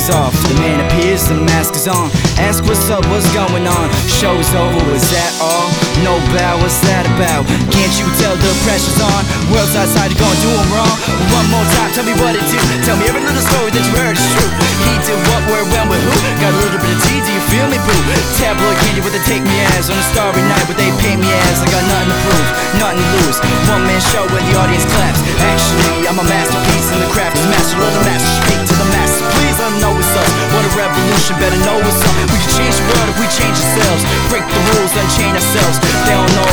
Lights off, the man appears, the mask is on. Ask what's up, what's going on? Show's over, was that all? No bow, what's that about? Can't you tell the pressure's on? World's outside, you're gonna do them wrong. One more time, tell me what it do. Tell me every little story that you heard is true. He did what, where, when, with who? Got a little bit of tea, do you feel me, boo? Tabloid candy with the take me as on a starry night, but they pay me as I got nothing to prove, nothing to lose. One man show where the audience claps. Actually, I'm a masterpiece and the craft is master of the master. Speak to the master, please let them know it's us. What a revolution, better know what's up. We can change the world if we change ourselves. Break the rules, unchain ourselves. They don't know